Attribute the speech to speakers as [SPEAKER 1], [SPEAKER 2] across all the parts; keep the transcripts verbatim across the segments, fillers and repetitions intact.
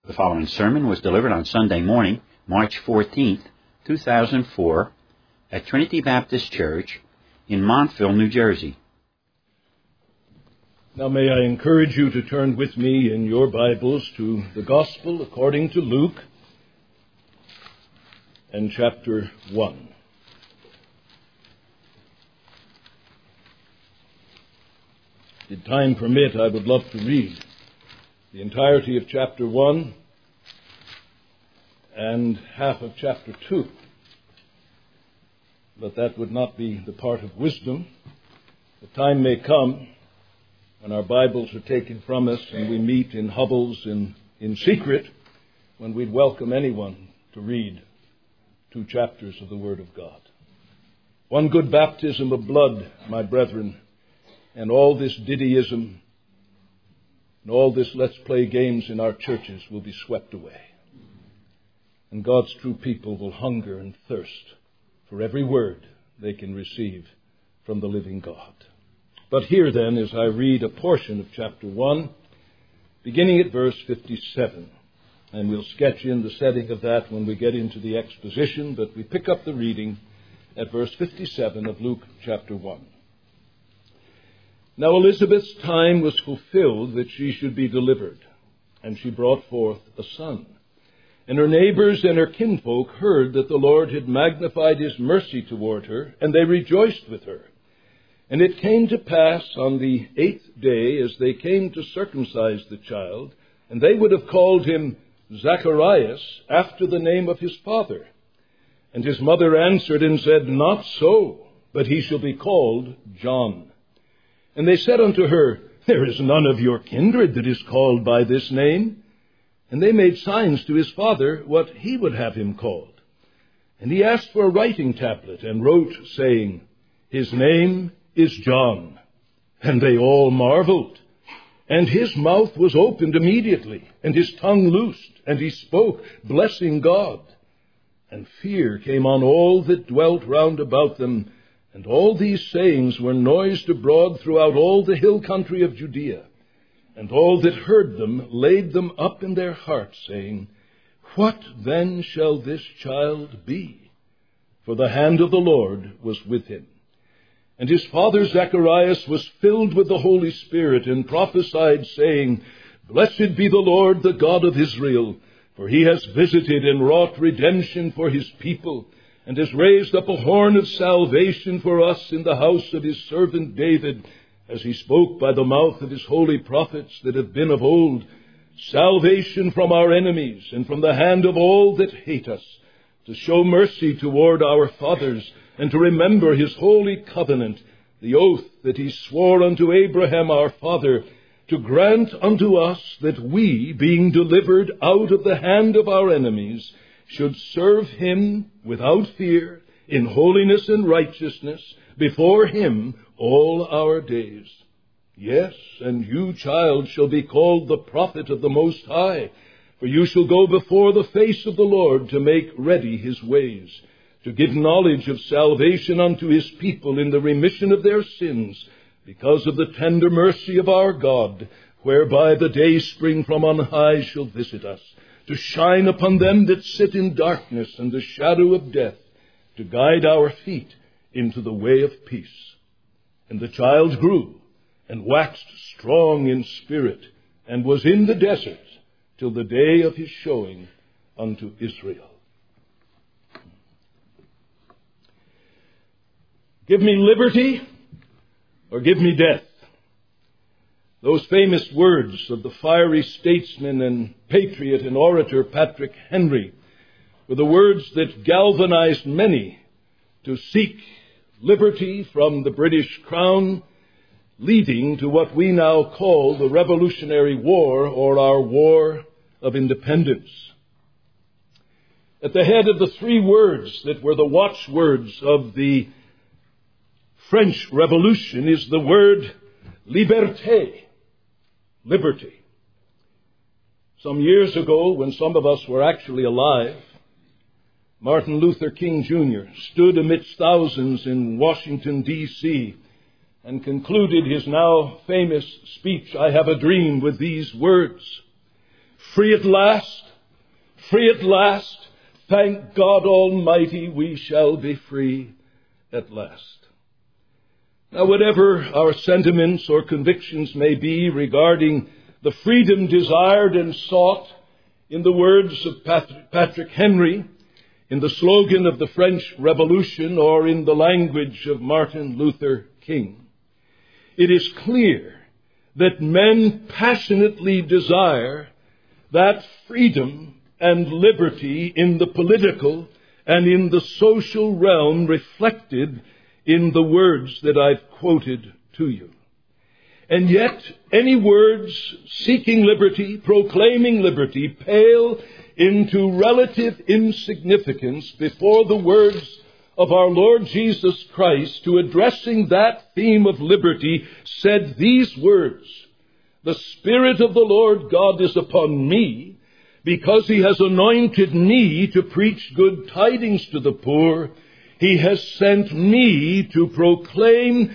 [SPEAKER 1] The following sermon was delivered on Sunday morning, March fourteenth, two thousand four, at Trinity Baptist Church in Montville, New Jersey.
[SPEAKER 2] Now may I encourage you to turn with me in your Bibles to the Gospel according to Luke and chapter one. Did time permit, I would love to read the entirety of chapter one and half of chapter two. But that would not be the part of wisdom. The time may come when our Bibles are taken from us and we meet in hovels in, in secret, when we'd welcome anyone to read two chapters of the Word of God. One good baptism of blood, my brethren, and all this diddyism and all this let's play games in our churches will be swept away. And God's true people will hunger and thirst for every word they can receive from the living God. But here then, as I read a portion of chapter one, beginning at verse fifty-seven, and we'll sketch in the setting of that when we get into the exposition, but we pick up the reading at verse fifty-seven of Luke chapter one. Now Elizabeth's time was fulfilled that she should be delivered, and she brought forth a son. And her neighbors and her kinfolk heard that the Lord had magnified his mercy toward her, and they rejoiced with her. And it came to pass on the eighth day, as they came to circumcise the child, and they would have called him Zacharias, after the name of his father. And his mother answered and said, Not so, but he shall be called John. And they said unto her, There is none of your kindred that is called by this name. And they made signs to his father what he would have him called. And he asked for a writing tablet, and wrote, saying, His name is John. And they all marveled. And his mouth was opened immediately, and his tongue loosed, and he spoke, blessing God. And fear came on all that dwelt round about them, and all these sayings were noised abroad throughout all the hill country of Judea. And all that heard them laid them up in their hearts, saying, What then shall this child be? For the hand of the Lord was with him. And his father Zacharias was filled with the Holy Spirit, and prophesied, saying, Blessed be the Lord, the God of Israel, for he has visited and wrought redemption for his people, and has raised up a horn of salvation for us in the house of his servant David, as he spoke by the mouth of his holy prophets that have been of old, salvation from our enemies and from the hand of all that hate us, to show mercy toward our fathers, and to remember his holy covenant, the oath that he swore unto Abraham our father, to grant unto us that we, being delivered out of the hand of our enemies, should serve him without fear, in holiness and righteousness, before him all our days. Yes, and you, child, shall be called the prophet of the Most High, for you shall go before the face of the Lord to make ready his ways, to give knowledge of salvation unto his people in the remission of their sins, because of the tender mercy of our God, whereby the day spring from on high shall visit us, to shine upon them that sit in darkness and the shadow of death, to guide our feet into the way of peace. And the child grew and waxed strong in spirit, and was in the desert till the day of his showing unto Israel. Give me liberty, or give me death. Those famous words of the fiery statesman and patriot and orator Patrick Henry were the words that galvanized many to seek liberty from the British Crown, leading to what we now call the Revolutionary War, or our War of Independence. At the head of the three words that were the watchwords of the French Revolution is the word liberté, liberty. Some years ago, when some of us were actually alive, Martin Luther King Junior stood amidst thousands in Washington, D C, and concluded his now famous speech, I Have a Dream, with these words, Free at last, free at last. Thank God Almighty, we shall be free at last. Now, whatever our sentiments or convictions may be regarding the freedom desired and sought in the words of Patrick Henry, in the slogan of the French Revolution, or in the language of Martin Luther King, it is clear that men passionately desire that freedom and liberty in the political and in the social realm reflected in the words that I've quoted to you. And yet, any words seeking liberty, proclaiming liberty, pale into relative insignificance before the words of our Lord Jesus Christ, who, addressing that theme of liberty, said these words: "The Spirit of the Lord God is upon me, because he has anointed me to preach good tidings to the poor. He has sent me to proclaim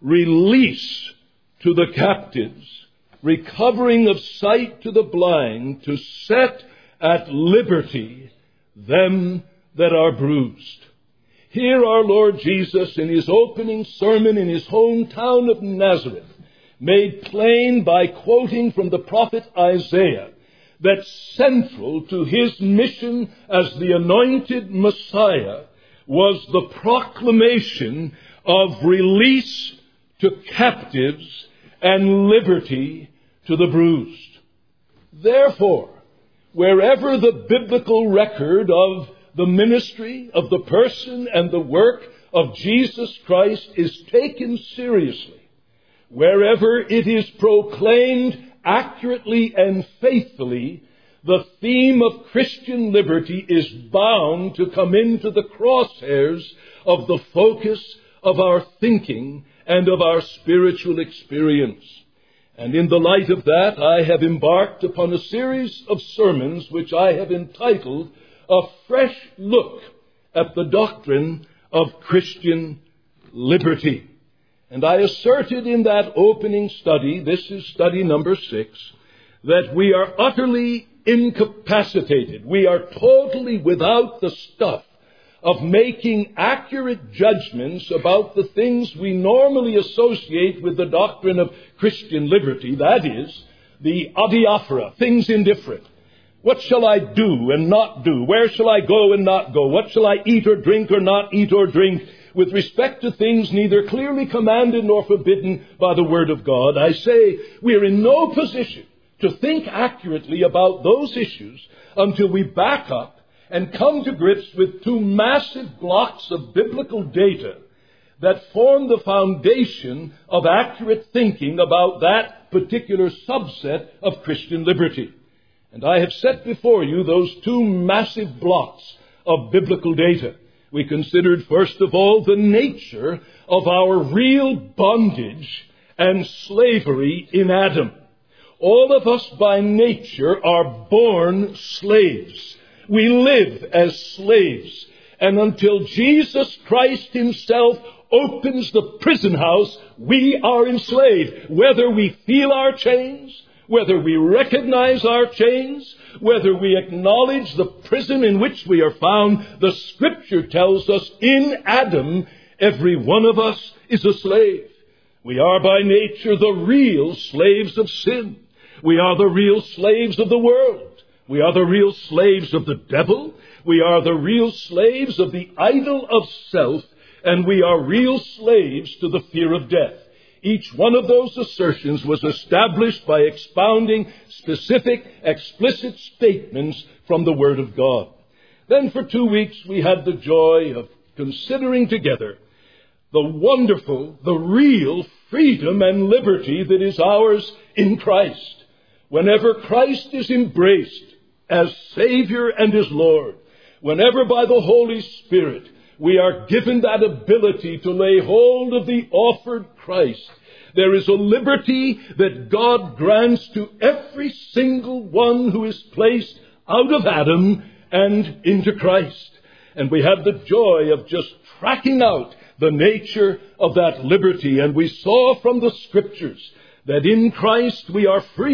[SPEAKER 2] release to the captives, recovering of sight to the blind, to set at liberty them that are bruised." Here our Lord Jesus, in his opening sermon in his hometown of Nazareth, made plain by quoting from the prophet Isaiah that central to his mission as the anointed Messiah was the proclamation of release to captives and liberty to the bruised. Therefore, wherever the biblical record of the ministry, of the person and the work of Jesus Christ is taken seriously, wherever it is proclaimed accurately and faithfully, the theme of Christian liberty is bound to come into the crosshairs of the focus of our thinking and of our spiritual experience. And in the light of that, I have embarked upon a series of sermons which I have entitled "A Fresh Look at the Doctrine of Christian Liberty." And I asserted in that opening study, this is study number six, that we are utterly incapacitated. We are totally without the stuff of making accurate judgments about the things we normally associate with the doctrine of Christian liberty. That is, the adiaphora, things indifferent. What shall I do and not do? Where shall I go and not go? What shall I eat or drink or not eat or drink? With respect to things neither clearly commanded nor forbidden by the Word of God, I say we are in no position to think accurately about those issues until we back up and come to grips with two massive blocks of biblical data that form the foundation of accurate thinking about that particular subset of Christian liberty. And I have set before you those two massive blocks of biblical data. We considered, first of all, the nature of our real bondage and slavery in Adam. All of us by nature are born slaves. We live as slaves. And until Jesus Christ himself opens the prison house, we are enslaved. Whether we feel our chains, whether we recognize our chains, whether we acknowledge the prison in which we are found, the Scripture tells us in Adam, every one of us is a slave. We are by nature the real slaves of sin. We are the real slaves of the world. We are the real slaves of the devil. We are the real slaves of the idol of self. And we are real slaves to the fear of death. Each one of those assertions was established by expounding specific, explicit statements from the Word of God. Then for two weeks we had the joy of considering together the wonderful, the real freedom and liberty that is ours in Christ. Whenever Christ is embraced as Savior and as Lord, whenever by the Holy Spirit we are given that ability to lay hold of the offered Christ, there is a liberty that God grants to every single one who is placed out of Adam and into Christ. And we have the joy of just tracking out the nature of that liberty. And we saw from the Scriptures that in Christ we are free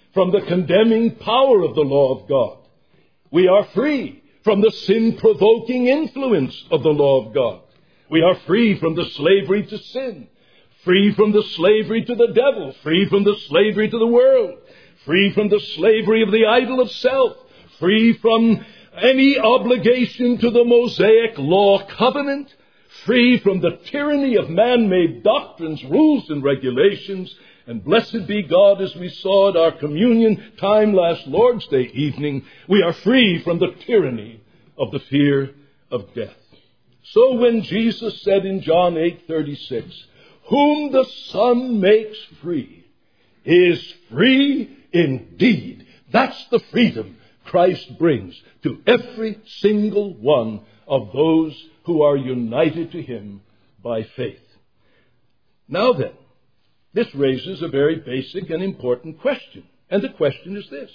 [SPEAKER 2] from the condemning power of the law of God. We are free from the sin-provoking influence of the law of God. We are free from the slavery to sin, free from the slavery to the devil, free from the slavery to the world, free from the slavery of the idol of self, free from any obligation to the Mosaic law covenant, free from the tyranny of man-made doctrines, rules, and regulations. And blessed be God, as we saw at our communion time last Lord's Day evening, we are free from the tyranny of the fear of death. So when Jesus said in John eight thirty-six, whom the Son makes free is free indeed. That's the freedom Christ brings to every single one of those who are united to him by faith. Now then, this raises a very basic and important question. And the question is this: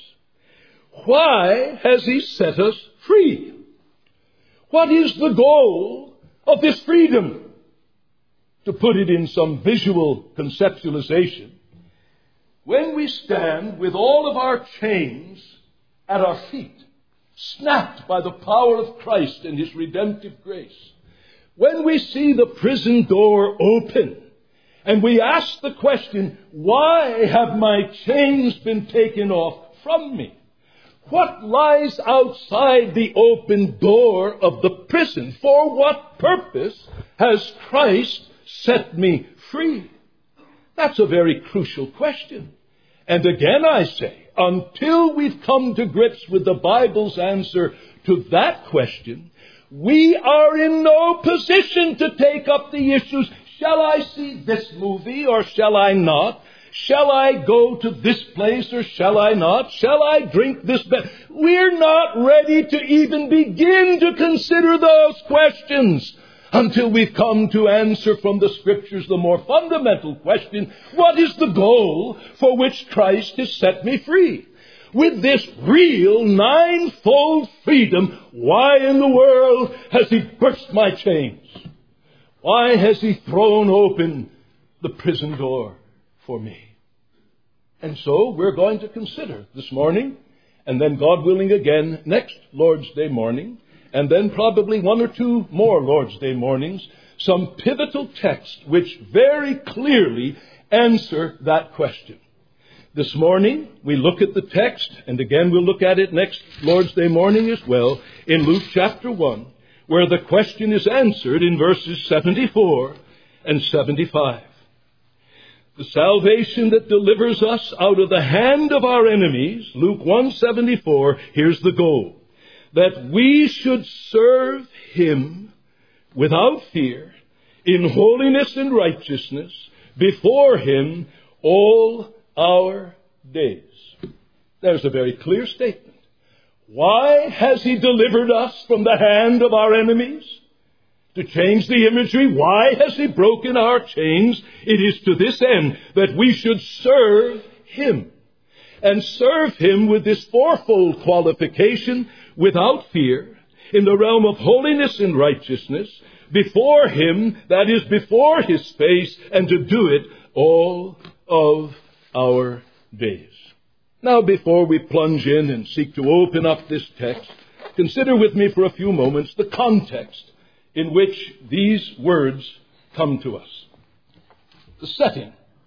[SPEAKER 2] why has he set us free? What is the goal of this freedom? To put it in some visual conceptualization, when we stand with all of our chains at our feet, snapped by the power of Christ and his redemptive grace, when we see the prison door open, and we ask the question, why have my chains been taken off from me? What lies outside the open door of the prison? For what purpose has Christ set me free? That's a very crucial question. And again I say, until we've come to grips with the Bible's answer to that question, we are in no position to take up the issues. Shall I see this movie or shall I not? Shall I go to this place or shall I not? Shall I drink this bed? We're not ready to even begin to consider those questions until we've come to answer from the Scriptures the more fundamental question: what is the goal for which Christ has set me free? With this real ninefold freedom, why in the world has he burst my chains? Why has he thrown open the prison door for me? And so we're going to consider this morning, and then God willing again next Lord's Day morning, and then probably one or two more Lord's Day mornings, some pivotal texts which very clearly answer that question. This morning we look at the text, and again we'll look at it next Lord's Day morning as well, in Luke chapter one, where the question is answered in verses seventy-four and seventy-five. The salvation that delivers us out of the hand of our enemies, Luke one seventy-four, here's the goal: that we should serve him without fear, in holiness and righteousness, before him all our days. There's a very clear statement. Why has he delivered us from the hand of our enemies? To change the imagery, why has he broken our chains? It is to this end that we should serve him. And serve him with this fourfold qualification: without fear, in the realm of holiness and righteousness, before him, that is, before his face, and to do it all of our days. Now, before we plunge in and seek to open up this text, consider with me for a few moments the context in which these words come to us. The setting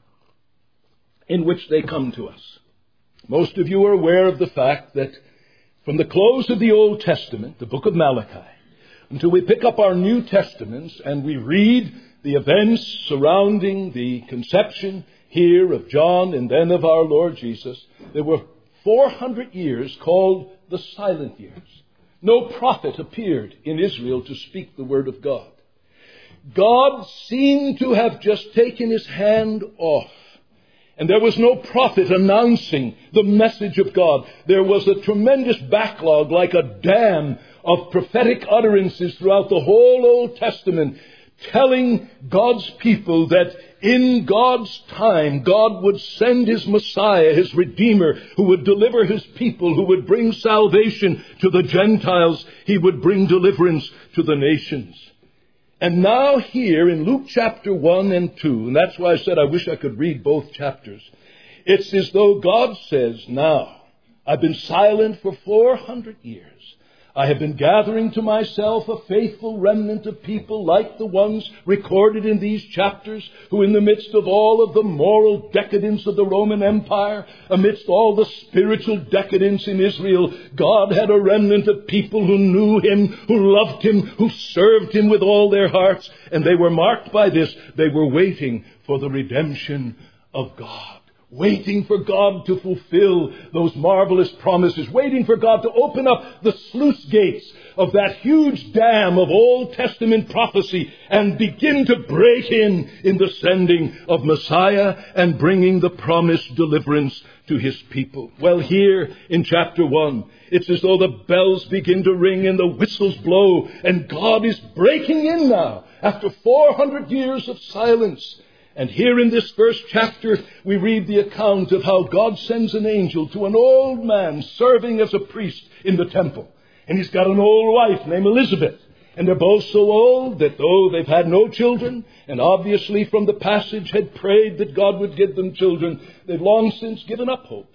[SPEAKER 2] in which they come to us. Most of you are aware of the fact that from the close of the Old Testament, the book of Malachi, until we pick up our New Testaments and we read the events surrounding the conception here of John and then of our Lord Jesus, there were four hundred years called the silent years. No prophet appeared in Israel to speak the word of God. God seemed to have just taken his hand off. And there was no prophet announcing the message of God. There was a tremendous backlog, like a dam of prophetic utterances throughout the whole Old Testament, telling God's people that in God's time, God would send his Messiah, his Redeemer, who would deliver his people, who would bring salvation to the Gentiles. He would bring deliverance to the nations. And now here in Luke chapter one and two, and that's why I said I wish I could read both chapters. It's as though God says, now, I've been silent for four hundred years. I have been gathering to myself a faithful remnant of people like the ones recorded in these chapters, who in the midst of all of the moral decadence of the Roman Empire, amidst all the spiritual decadence in Israel, God had a remnant of people who knew Him, who loved Him, who served Him with all their hearts. And they were marked by this. They were waiting for the redemption of God. Waiting for God to fulfill those marvelous promises. Waiting for God to open up the sluice gates of that huge dam of Old Testament prophecy and begin to break in in the sending of Messiah and bringing the promised deliverance to His people. Well, here in chapter one, it's as though the bells begin to ring and the whistles blow, and God is breaking in now after four hundred years of silence. And here in this first chapter, we read the account of how God sends an angel to an old man serving as a priest in the temple. And he's got an old wife named Elizabeth. And they're both so old that though they've had no children, and obviously from the passage had prayed that God would give them children, they've long since given up hope.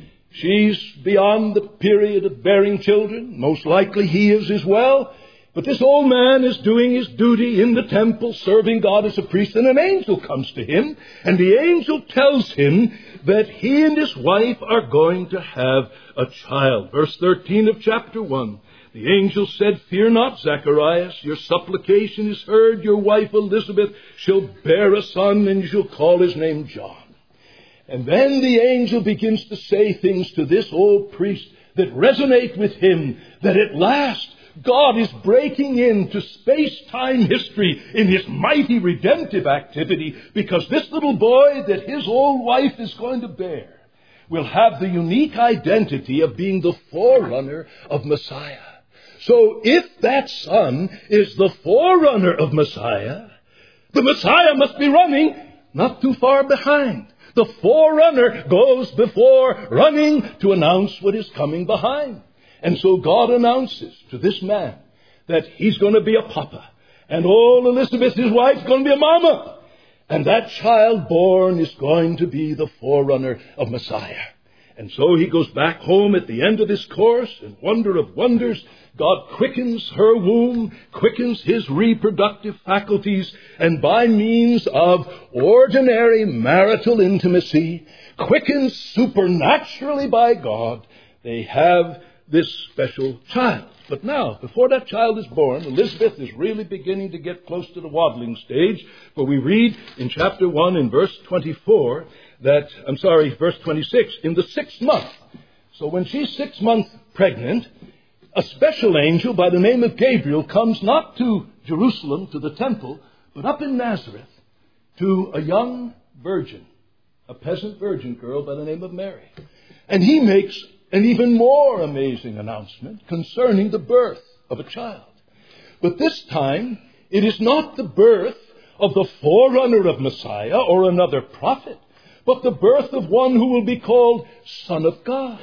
[SPEAKER 2] She's beyond the period of bearing children. Most likely he is as well. But this old man is doing his duty in the temple, serving God as a priest, and an angel comes to him, and the angel tells him that he and his wife are going to have a child. Verse thirteen of chapter one, the angel said, "Fear not, Zacharias, your supplication is heard. Your wife Elizabeth shall bear a son, and you shall call his name John." And then the angel begins to say things to this old priest that resonate with him, that at last God is breaking into space-time history in His mighty redemptive activity, because this little boy that his old wife is going to bear will have the unique identity of being the forerunner of Messiah. So if that son is the forerunner of Messiah, the Messiah must be running not too far behind. The forerunner goes before, running to announce what is coming behind. And so God announces to this man that he's going to be a papa. And old Elizabeth, his wife, is going to be a mama. And that child born is going to be the forerunner of Messiah. And so he goes back home at the end of this course, and wonder of wonders, God quickens her womb, quickens his reproductive faculties, and by means of ordinary marital intimacy, quickened supernaturally by God, they have this special child. But now, before that child is born, Elizabeth is really beginning to get close to the waddling stage, for we read in chapter one in verse twenty-four that, I'm sorry, verse twenty-six, in the sixth month. So when she's six months pregnant, a special angel by the name of Gabriel comes not to Jerusalem, to the temple, but up in Nazareth to a young virgin, a peasant virgin girl by the name of Mary. And he makes an even more amazing announcement concerning the birth of a child. But this time, it is not the birth of the forerunner of Messiah or another prophet, but the birth of one who will be called Son of God.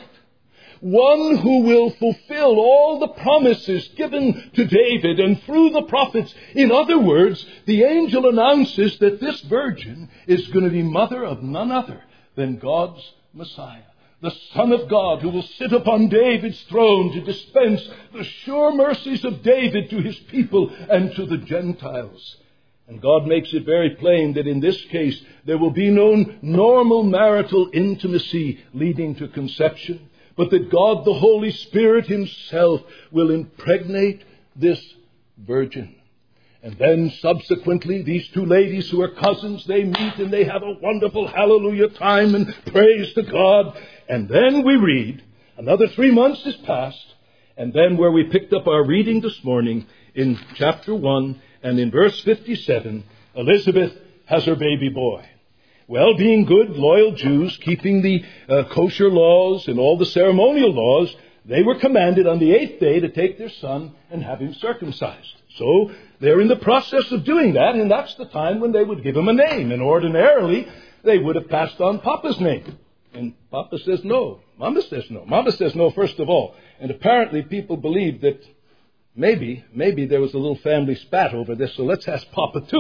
[SPEAKER 2] One who will fulfill all the promises given to David and through the prophets. In other words, the angel announces that this virgin is going to be mother of none other than God's Messiah. The Son of God, who will sit upon David's throne to dispense the sure mercies of David to his people and to the Gentiles. And God makes it very plain that in this case there will be no normal marital intimacy leading to conception, but that God the Holy Spirit himself will impregnate this virgin. And then subsequently, these two ladies who are cousins, they meet and they have a wonderful hallelujah time and praise to God. And then we read, another three months has passed, and then where we picked up our reading this morning in chapter one and in verse fifty-seven, Elizabeth has her baby boy. Well, being good, loyal Jews, keeping the uh, kosher laws and all the ceremonial laws, they were commanded on the eighth day to take their son and have him circumcised. So they're in the process of doing that, and that's the time when they would give him a name. And ordinarily, they would have passed on Papa's name. And Papa says no. Mama says no. Mama says no, first of all. And apparently people believe that maybe, maybe there was a little family spat over this, so let's ask Papa too.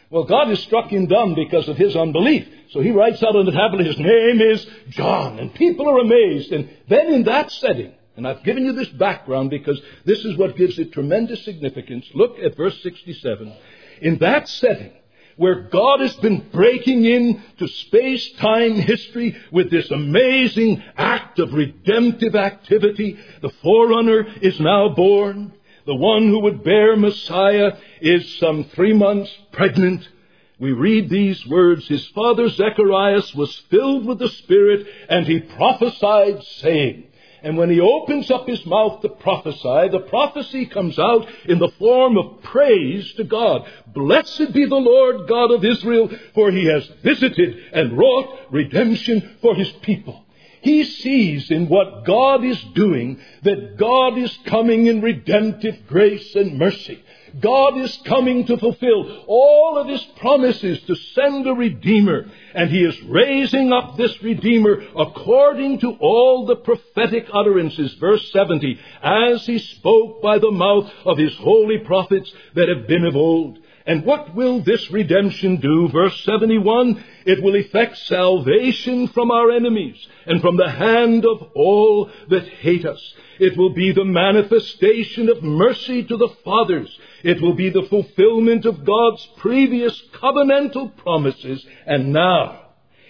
[SPEAKER 2] Well, God has struck him dumb because of his unbelief. So he writes out on the tablet, his name is John. And people are amazed. And then in that setting, and I've given you this background because this is what gives it tremendous significance. Look at verse sixty-seven. In that setting, where God has been breaking into space-time history with this amazing act of redemptive activity, the forerunner is now born. The one who would bear Messiah is some three months pregnant. We read these words, his father Zacharias was filled with the Spirit, and he prophesied, saying, and when he opens up his mouth to prophesy, the prophecy comes out in the form of praise to God. Blessed be the Lord God of Israel, for he has visited and wrought redemption for his people. He sees in what God is doing that God is coming in redemptive grace and mercy. God is coming to fulfill all of his promises to send a Redeemer. And he is raising up this Redeemer according to all the prophetic utterances. Verse seventy, as he spoke by the mouth of his holy prophets that have been of old. And what will this redemption do? Verse seventy-one, it will effect salvation from our enemies and from the hand of all that hate us. It will be the manifestation of mercy to the fathers. It will be the fulfillment of God's previous covenantal promises. And now,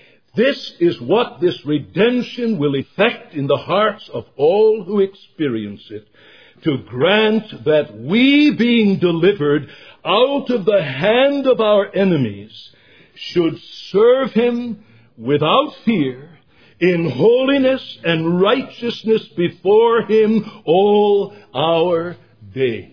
[SPEAKER 2] this is what this redemption will effect in the hearts of all who experience it. To grant that we, being delivered out of the hand of our enemies, should serve him without fear, in holiness and righteousness before him all our days.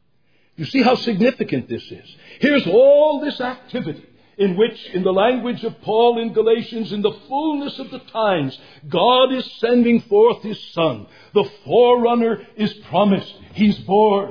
[SPEAKER 2] You see how significant this is. Here's all this activity in which, in the language of Paul in Galatians, in the fullness of the times, God is sending forth his Son. The forerunner is promised. He's born.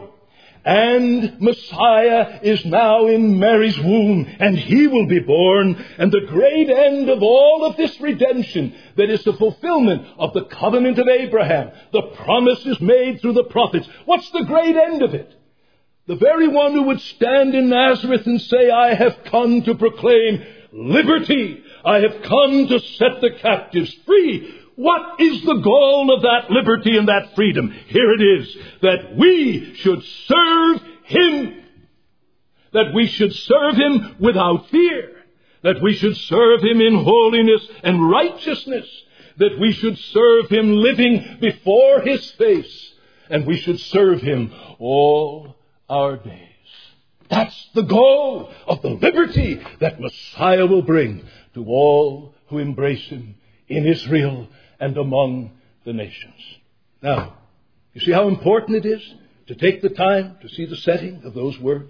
[SPEAKER 2] And Messiah is now in Mary's womb, and he will be born. And the great end of all of this redemption, that is the fulfillment of the covenant of Abraham, the promises made through the prophets. What's the great end of it? The very one who would stand in Nazareth and say, I have come to proclaim liberty. I have come to set the captives free. What is the goal of that liberty and that freedom? Here it is, that we should serve him. That we should serve him without fear. That we should serve him in holiness and righteousness. That we should serve him living before his face. And we should serve him all our days. That's the goal of the liberty that Messiah will bring to all who embrace him in Israel and among the nations. Now, you see how important it is to take the time to see the setting of those words?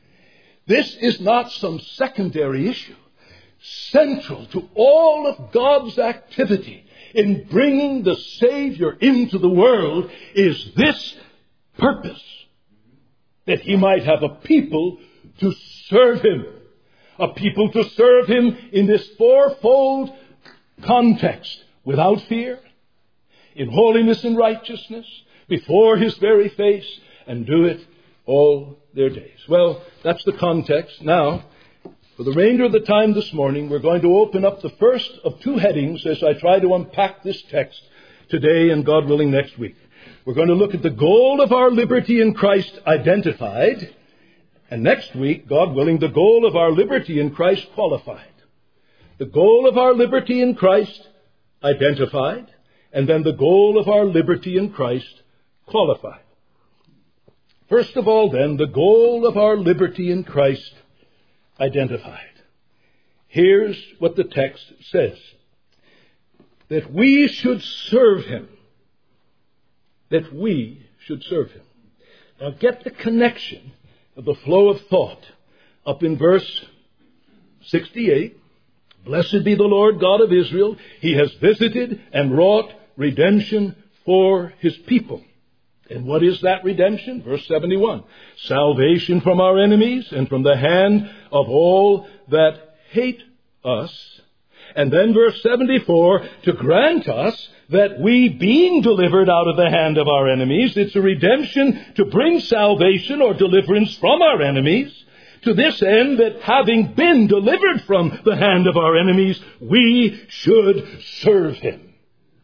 [SPEAKER 2] This is not some secondary issue. Central to all of God's activity in bringing the Savior into the world is this purpose, that he might have a people to serve him. A people to serve him in this fourfold context. Without fear, in holiness and righteousness, before his very face, and do it all their days. Well, that's the context. Now, for the remainder of the time this morning, we're going to open up the first of two headings as I try to unpack this text today and, God willing, next week. We're going to look at the goal of our liberty in Christ identified, and next week, God willing, the goal of our liberty in Christ qualified. The goal of our liberty in Christ identified, and then the goal of our liberty in Christ qualified. First of all, then, the goal of our liberty in Christ identified. Here's what the text says. That we should serve him. That we should serve him. Now get the connection of the flow of thought up in verse sixty-eight. Blessed be the Lord God of Israel. He has visited and wrought redemption for his people. And what is that redemption? Verse seventy-one. Salvation from our enemies and from the hand of all that hate us. And then verse seventy-four, to grant us that we, being delivered out of the hand of our enemies, it's a redemption to bring salvation or deliverance from our enemies, to this end that having been delivered from the hand of our enemies, we should serve him.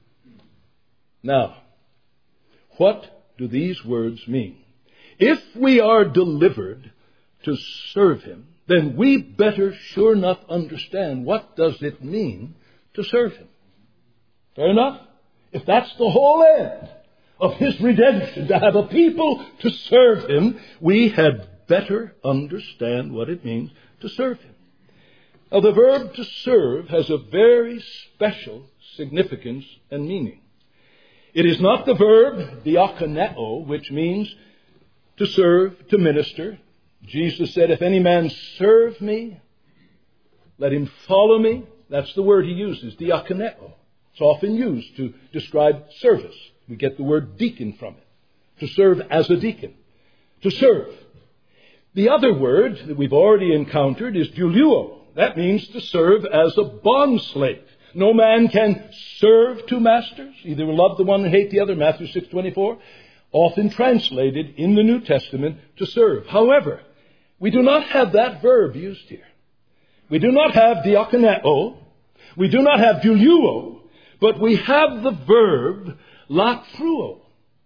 [SPEAKER 2] Now, what do these words mean? If we are delivered to serve him, then we better sure enough understand what does it mean to serve him. Fair enough? If that's the whole end of his redemption, to have a people to serve him, we had better understand what it means to serve him. Now, the verb to serve has a very special significance and meaning. It is not the verb diakoneo, which means to serve, to minister. Jesus said, if any man serve me, let him follow me. That's the word he uses, diakoneo. It's often used to describe service. We get the word deacon from it. To serve as a deacon. To serve. The other word that we've already encountered is douleuo. That means to serve as a bondslave. No man can serve two masters. Either love the one and hate the other. Matthew six twenty-four. Often translated in the New Testament to serve. However, we do not have that verb used here. We do not have diakoneo. We do not have douleuo. But we have the verb latruo.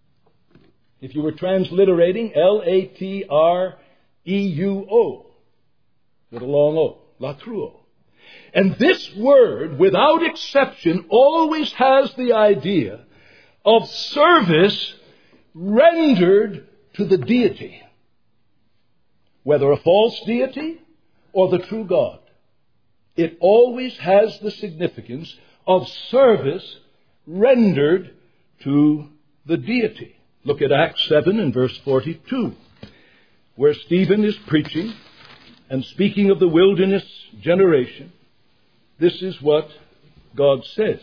[SPEAKER 2] If you were transliterating, L A T R E U O, with a long O, latruo. And this word, without exception, always has the idea of service rendered to the deity, whether a false deity or the true God. It always has the significance of service rendered to the deity. Look at Acts seven and verse forty-two, where Stephen is preaching and speaking of the wilderness generation. This is what God says.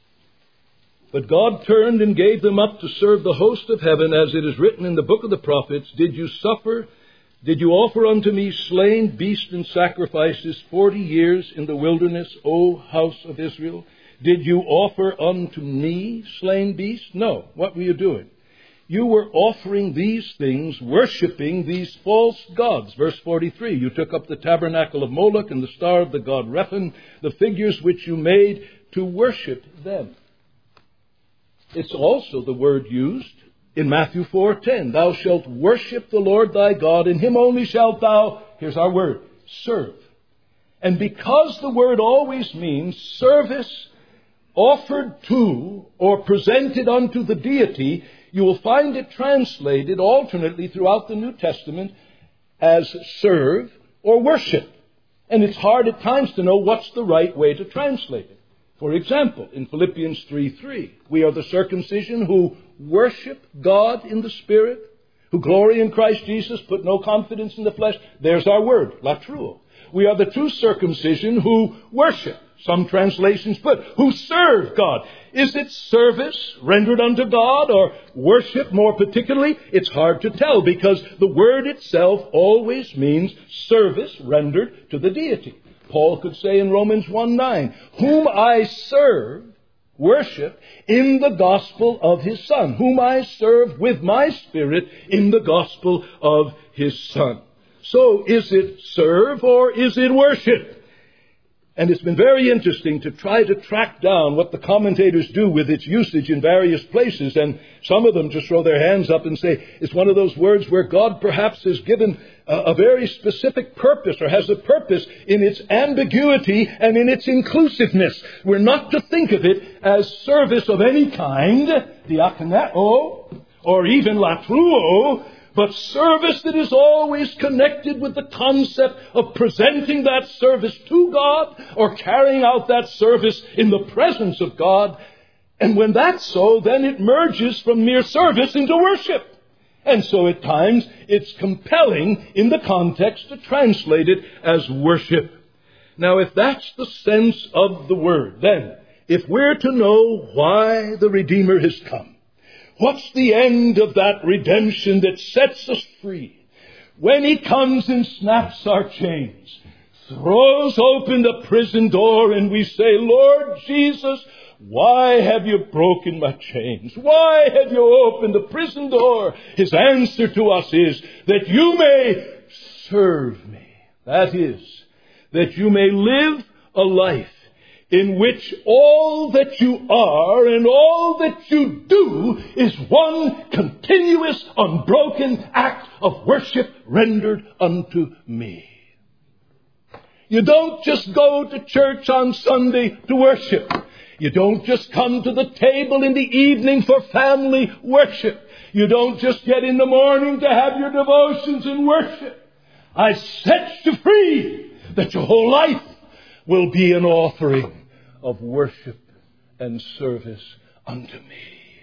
[SPEAKER 2] But God turned and gave them up to serve the host of heaven, as it is written in the book of the prophets, Did you suffer, did you offer unto me slain beasts and sacrifices forty years in the wilderness, O house of Israel? Did you offer unto me slain beasts? No. What were you doing? You were offering these things, worshipping these false gods. Verse forty-three, you took up the tabernacle of Moloch and the star of the god Rephan, the figures which you made to worship them. It's also the word used in Matthew four ten. Thou shalt worship the Lord thy God, and him only shalt thou, here's our word, serve. And because the word always means service offered to or presented unto the deity, you will find it translated alternately throughout the New Testament as serve or worship. And it's hard at times to know what's the right way to translate it. For example, in Philippians three three, we are the circumcision who worship God in the Spirit, who glory in Christ Jesus, put no confidence in the flesh. There's our word, latruo. We are the true circumcision who worship. Some translations put, who serve God. Is it service rendered unto God or worship more particularly? It's hard to tell because the word itself always means service rendered to the deity. Paul could say in Romans one nine, whom I serve, worship, in the gospel of his Son. Whom I serve with my spirit in the gospel of his Son. So is it serve or is it worship? And it's been very interesting to try to track down what the commentators do with its usage in various places. And some of them just throw their hands up and say it's one of those words where God perhaps has given a, a very specific purpose or has a purpose in its ambiguity and in its inclusiveness. We're not to think of it as service of any kind, diakoneo, or even latruo, but service that is always connected with the concept of presenting that service to God or carrying out that service in the presence of God. And when that's so, then it merges from mere service into worship. And so at times it's compelling in the context to translate it as worship. Now, if that's the sense of the word, then if we're to know why the Redeemer has come, what's the end of that redemption that sets us free? When he comes and snaps our chains, throws open the prison door, and we say, Lord Jesus, why have you broken my chains? Why have you opened the prison door? His answer to us is that you may serve me. That is, that you may live a life in which all that you are and all that you do is one continuous, unbroken act of worship rendered unto me. You don't just go to church on Sunday to worship. You don't just come to the table in the evening for family worship. You don't just get in the morning to have your devotions and worship. I set you free that your whole life will be an offering of worship and service unto me.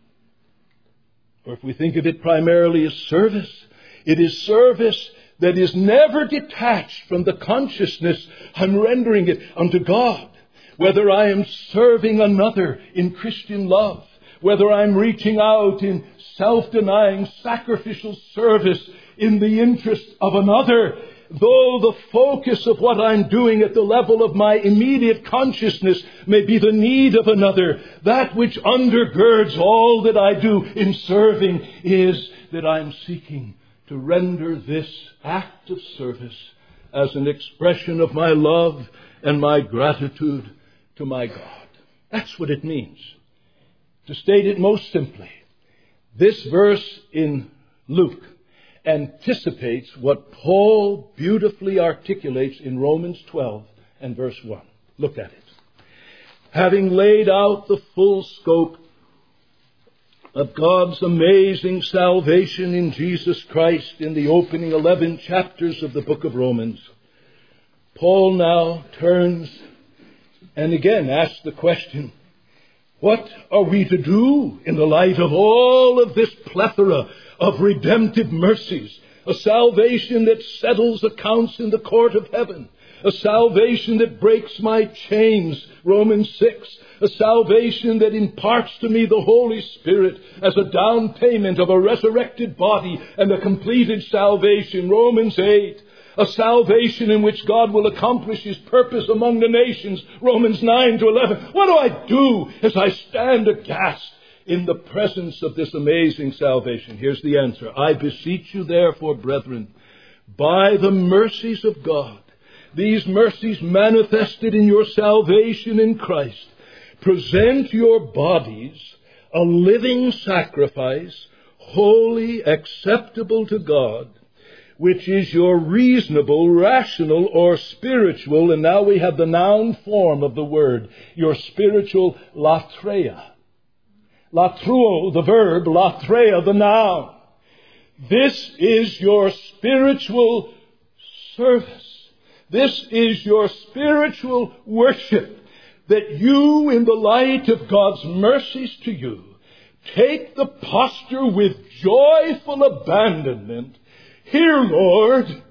[SPEAKER 2] Or if we think of it primarily as service, it is service that is never detached from the consciousness I'm rendering it unto God. Whether I am serving another in Christian love, whether I'm reaching out in self-denying, sacrificial service in the interest of another, though the focus of what I'm doing at the level of my immediate consciousness may be the need of another, that which undergirds all that I do in serving is that I'm seeking to render this act of service as an expression of my love and my gratitude to my God. That's what it means. To state it most simply, this verse in Luke anticipates what Paul beautifully articulates in Romans twelve and verse one. Look at it. Having laid out the full scope of God's amazing salvation in Jesus Christ in the opening eleven chapters of the book of Romans, Paul now turns and again asks the question, what are we to do in the light of all of this plethora of redemptive mercies? A salvation that settles accounts in the court of heaven. A salvation that breaks my chains, Romans six. A salvation that imparts to me the Holy Spirit as a down payment of a resurrected body and a completed salvation, Romans eight. A salvation in which God will accomplish His purpose among the nations, Romans nine to eleven. What do I do as I stand aghast in the presence of this amazing salvation? Here's the answer. I beseech you therefore, brethren, by the mercies of God, these mercies manifested in your salvation in Christ, present your bodies a living sacrifice, holy, acceptable to God, which is your reasonable, rational, or spiritual, and now we have the noun form of the word, your spiritual latreia. Latruo, the verb, latreia, the noun. This is your spiritual service. This is your spiritual worship, that you, in the light of God's mercies to you, take the posture with joyful abandonment. Here, Lord,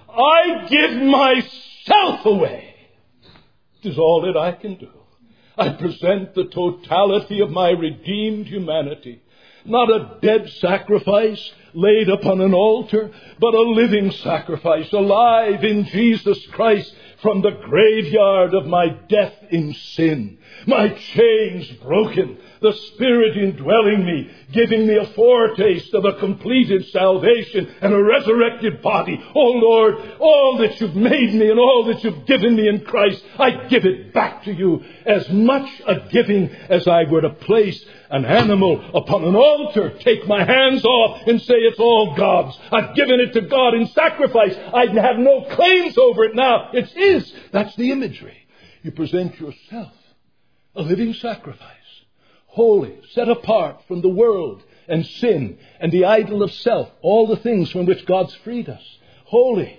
[SPEAKER 2] I give myself away. It is all that I can do. I present the totality of my redeemed humanity. Not a dead sacrifice laid upon an altar, but a living sacrifice, alive in Jesus Christ from the graveyard of my death in sin. My chains broken, the Spirit indwelling me, giving me a foretaste of a completed salvation and a resurrected body. Oh Lord, all that you've made me and all that you've given me in Christ, I give it back to you, as much a giving as I were to place an animal upon an altar, take my hands off and say it's all God's. I've given it to God in sacrifice. I have no claims over it now. It's His. That's the imagery. You present yourself a living sacrifice, holy, set apart from the world and sin and the idol of self, all the things from which God's freed us. Holy,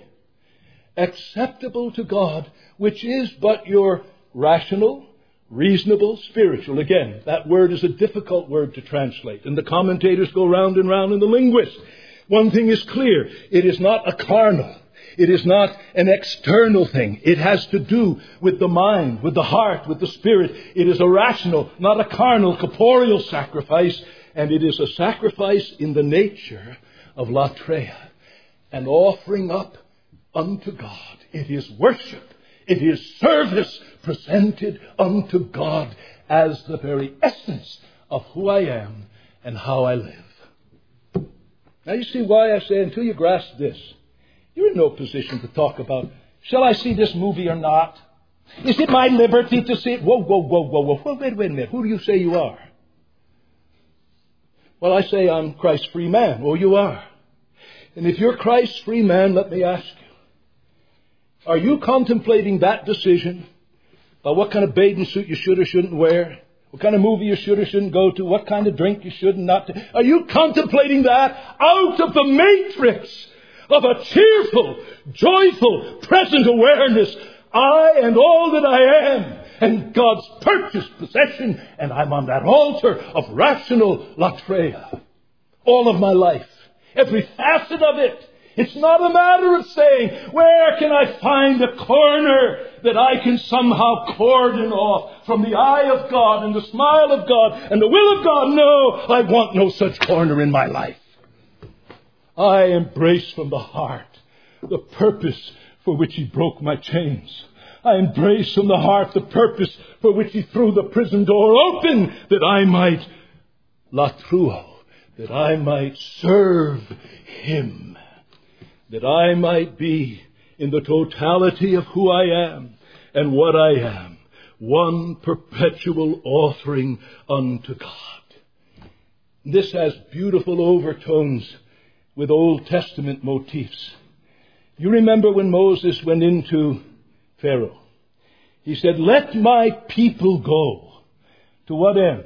[SPEAKER 2] acceptable to God, which is but your rational, reasonable, spiritual. Again, that word is a difficult word to translate, and the commentators go round and round, and the linguists. One thing is clear. It is not a carnal. It is not an external thing. It has to do with the mind, with the heart, with the spirit. It is a rational, not a carnal, corporeal sacrifice. And it is a sacrifice in the nature of latreia, an offering up unto God. It is worship. It is service presented unto God as the very essence of who I am and how I live. Now you see why I say, until you grasp this, You're in no position to talk about, shall I see this movie or not? Is it my liberty to see it? Whoa, whoa, whoa, whoa, whoa. Well, wait, wait a minute. Who do you say you are? Well, I say I'm Christ's free man. Oh, you are. And if you're Christ's free man, let me ask you, are you contemplating that decision about what kind of bathing suit you should or shouldn't wear? What kind of movie you should or shouldn't go to? What kind of drink you should and not to? Are you contemplating that out of the matrix of a cheerful, joyful, present awareness? I and all that I am and God's purchased possession, and I'm on that altar of rational latreia. All of my life, every facet of it. It's not a matter of saying, where can I find a corner that I can somehow cordon off from the eye of God and the smile of God and the will of God? No, I want no such corner in my life. I embrace from the heart the purpose for which He broke my chains. I embrace from the heart the purpose for which He threw the prison door open, that I might latruo, that I might serve Him, that I might be in the totality of who I am and what I am, one perpetual offering unto God. This has beautiful overtones with Old Testament motifs. You remember when Moses went into Pharaoh, he said, let my people go. To what end?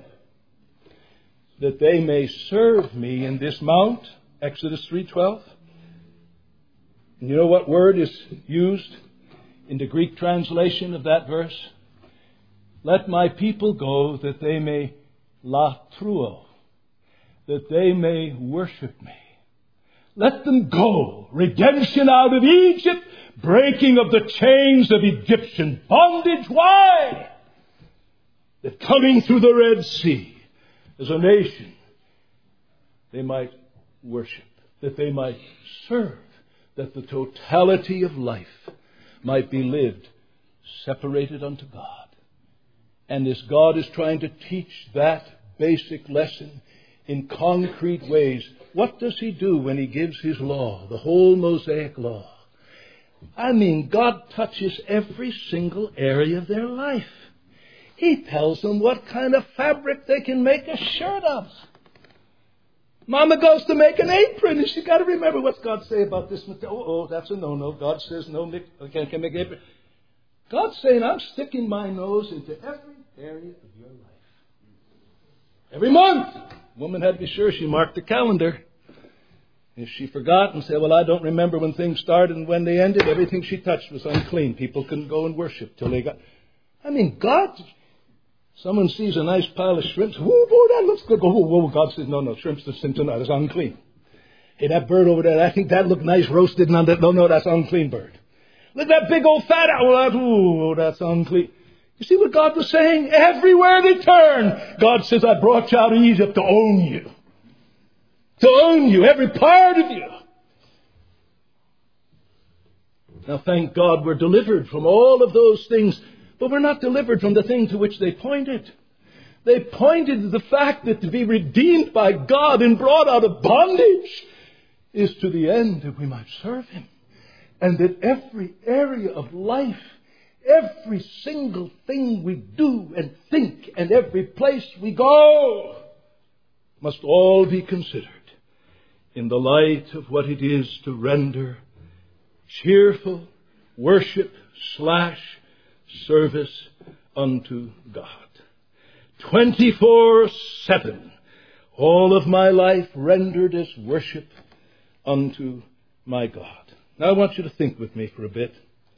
[SPEAKER 2] That they may serve me in this mount, Exodus three twelve. And you know what word is used in the Greek translation of that verse? Let my people go that they may latruo, that they may worship me. Let them go. Redemption out of Egypt. Breaking of the chains of Egyptian bondage. Why? That coming through the Red Sea as a nation, they might worship, that they might serve, that the totality of life might be lived separated unto God. And as God is trying to teach that basic lesson in concrete ways, what does He do when He gives His law, the whole Mosaic law? I mean, God touches every single area of their life. He tells them what kind of fabric they can make a shirt of. Mama goes to make an apron, and she's got to remember what's God say about this. Oh, oh, that's a no-no. God says no, I can't, can't make an apron. God's saying, I'm sticking my nose into every area of your life. Every month. Woman had to be sure she marked the calendar. If she forgot and said, well, I don't remember when things started and when they ended, everything she touched was unclean. People couldn't go and worship till they got... I mean, God... Someone sees a nice pile of shrimps. Whoa, boy, that looks good. Whoa, whoa, whoa. God says, no, no, shrimps are sin tonight. It's unclean. Hey, that bird over there, I think that looked nice roasted. And that. No, no, that's unclean bird. Look at that big old fat owl. Ooh, that's unclean. You see what God was saying? Everywhere they turn, God says, I brought you out of Egypt to own you. To own you, every part of you. Now, thank God we're delivered from all of those things. But we're not delivered from the thing to which they pointed. They pointed to the fact that to be redeemed by God and brought out of bondage is to the end that we might serve Him. And that every area of life, every single thing we do and think, and every place we go must all be considered in the light of what it is to render cheerful worship slash service unto God. twenty-four seven. All of my life rendered as worship unto my God. Now I want you to think with me for a bit.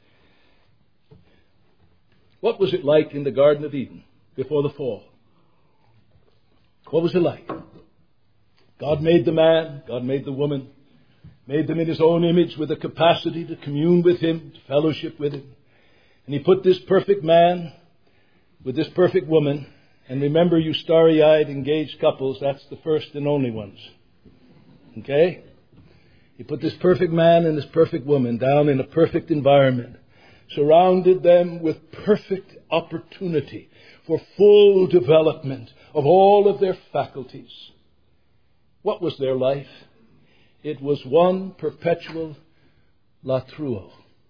[SPEAKER 2] What was it like in the Garden of Eden before the fall? What was it like? God made the man, God made the woman, made them in His own image with a capacity to commune with Him, to fellowship with Him. And He put this perfect man with this perfect woman. And remember, you starry-eyed engaged couples, that's the first and only ones. Okay? He put this perfect man and this perfect woman down in a perfect environment. Surrounded them with perfect opportunity for full development of all of their faculties. What was their life? It was one perpetual latruo.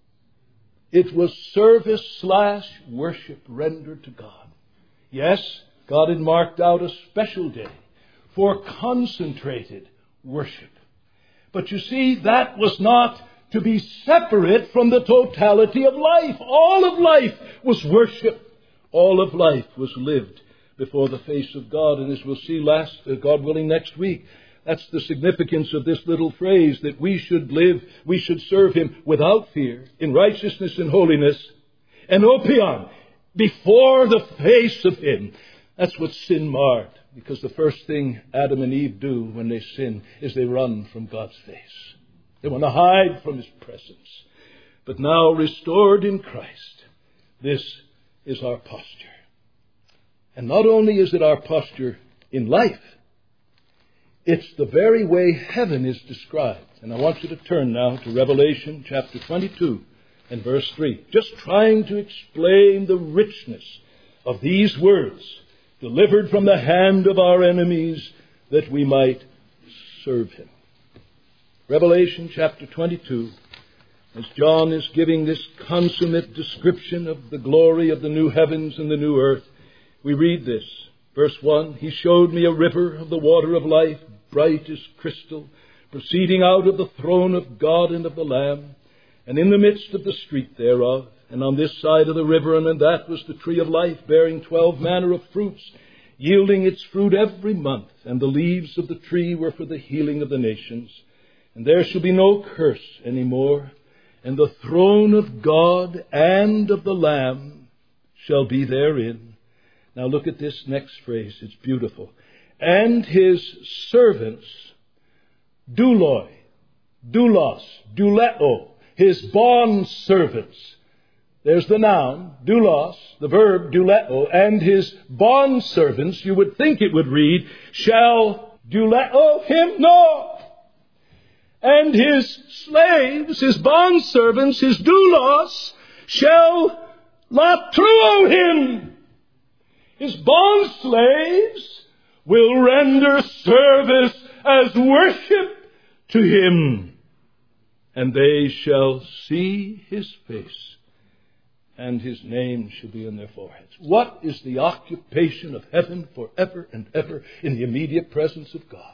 [SPEAKER 2] It was service slash worship rendered to God. Yes, God had marked out a special day for concentrated worship. But you see, that was not to be separate from the totality of life. All of life was worship. All of life was lived before the face of God. And as we'll see last, uh, God willing, next week, that's the significance of this little phrase, that we should live, we should serve Him without fear, in righteousness and holiness, and opion, before the face of Him. That's what sin marred, because the first thing Adam and Eve do when they sin is they run from God's face. They want to hide from His presence. But now, restored in Christ, this is our posture. And not only is it our posture in life, it's the very way heaven is described. And I want you to turn now to Revelation chapter twenty-two and verse three. Just trying to explain the richness of these words, delivered from the hand of our enemies, that we might serve Him. Revelation chapter twenty-two, as John is giving this consummate description of the glory of the new heavens and the new earth, we read this. Verse one, He showed me a river of the water of life, bright as crystal, proceeding out of the throne of God and of the Lamb, and in the midst of the street thereof. And on this side of the river and on that was the tree of life, bearing twelve manner of fruits, yielding its fruit every month. And the leaves of the tree were for the healing of the nations. And there shall be no curse any more. And the throne of God and of the Lamb shall be therein. Now look at this next phrase. It's beautiful. And His servants, douloi, doulos, douleo, His bond servants. There's the noun, doulos, the verb, douleo, and His bond servants, you would think it would read, shall douleo Him? No. And His slaves, His bond servants, His doulos, shall latruo Him. His bond slaves will render service as worship to Him. And they shall see His face, and His name shall be on their foreheads. What is the occupation of heaven forever and ever in the immediate presence of God?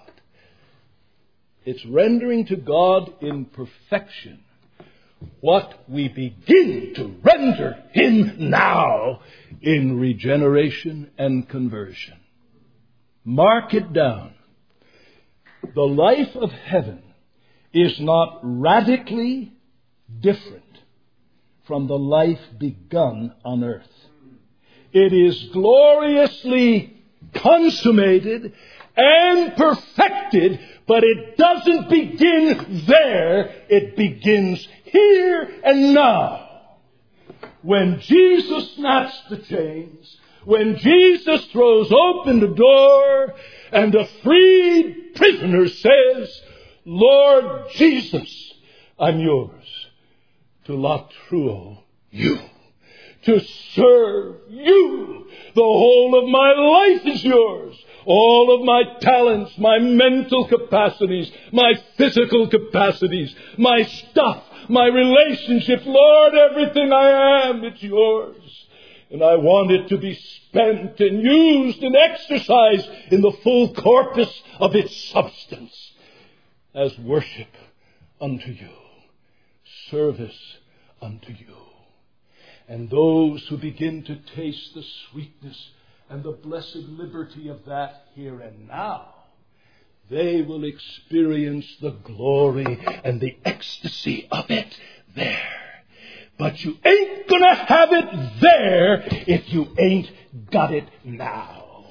[SPEAKER 2] It's rendering to God in perfection what we begin to render Him now in regeneration and conversion. Mark it down. The life of heaven is not radically different from the life begun on earth. It is gloriously consummated and perfected, but it doesn't begin there. It begins here and now. When Jesus snaps the chains, when Jesus throws open the door, and the freed prisoner says, Lord Jesus, I'm yours, to latruo you, to serve you. The whole of my life is yours. All of my talents, my mental capacities, my physical capacities, my stuff, my relationships, Lord, everything I am, it's yours. And I want it to be spent and used and exercised in the full corpus of its substance as worship unto you, service unto you. And those who begin to taste the sweetness and the blessed liberty of that here and now, they will experience the glory and the ecstasy of it there. But you ain't going to have it there if you ain't got it now.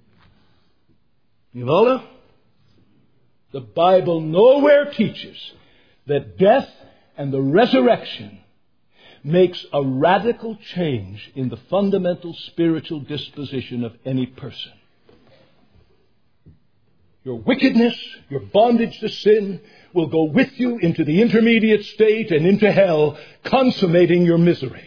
[SPEAKER 2] You know, the Bible nowhere teaches that death and the resurrection makes a radical change in the fundamental spiritual disposition of any person. Your wickedness, your bondage to sin will go with you into the intermediate state and into hell, consummating your misery.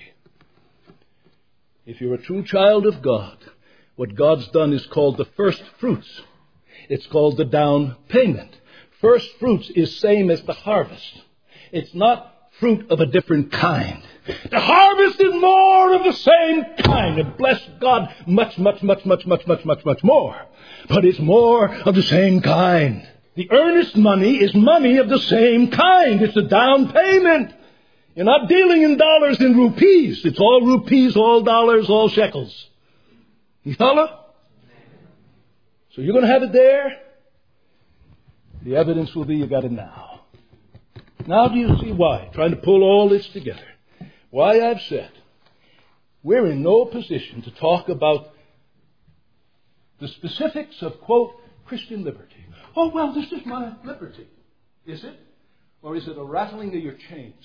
[SPEAKER 2] If you're a true child of God, what God's done is called the first fruits. It's called the down payment. First fruits is same as the harvest. It's not fruit of a different kind. The harvest is more of the same kind. And bless God, much, much, much, much, much, much, much, much more. But it's more of the same kind. The earnest money is money of the same kind. It's a down payment. You're not dealing in dollars and rupees. It's all rupees, all dollars, all shekels. You follow? So you're going to have it there. The evidence will be you got it now. Now do you see why? Trying to pull all this together. Why I've said we're in no position to talk about the specifics of, quote, Christian liberty. Oh, well, this is my liberty. Is it? Or is it a rattling of your chains?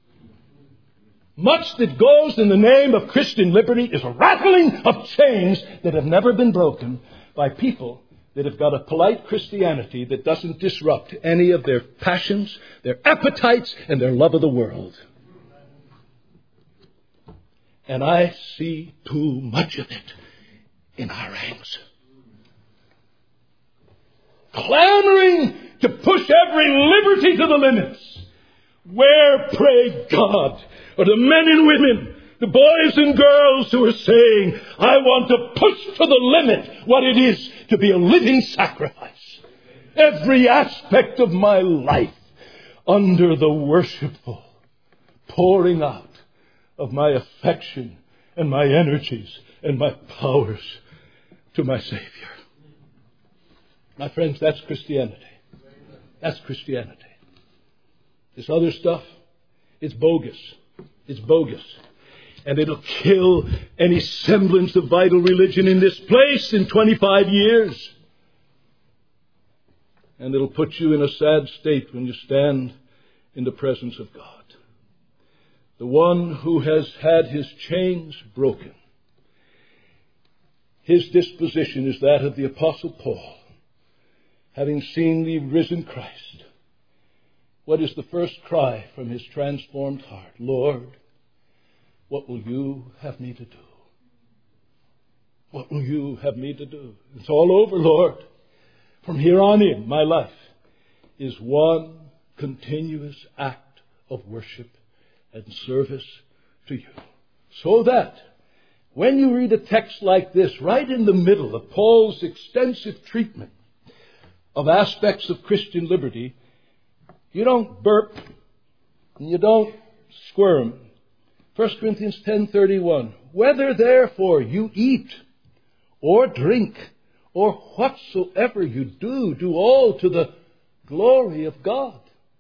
[SPEAKER 2] Much that goes in the name of Christian liberty is a rattling of chains that have never been broken by people that have got a polite Christianity that doesn't disrupt any of their passions, their appetites, and their love of the world. And I see too much of it in our ranks. Clamoring to push every liberty to the limits. Where, pray God, are the men and women, the boys and girls who are saying, I want to push to the limit what it is to be a living sacrifice. Every aspect of my life under the worshipful pouring out of my affection and my energies and my powers to my Savior. My friends, that's Christianity. That's Christianity. This other stuff, it's bogus. It's bogus. And it'll kill any semblance of vital religion in this place in twenty-five years. And it'll put you in a sad state when you stand in the presence of God. The one who has had his chains broken. His disposition is that of the Apostle Paul. Having seen the risen Christ, what is the first cry from his transformed heart? Lord, what will you have me to do? What will you have me to do? It's all over, Lord. From here on in, my life is one continuous act of worship and service to you. So that when you read a text like this, right in the middle of Paul's extensive treatment of aspects of Christian liberty, you don't burp and you don't squirm. First Corinthians ten thirty-one. Whether therefore you eat or drink or whatsoever you do, do all to the glory of God.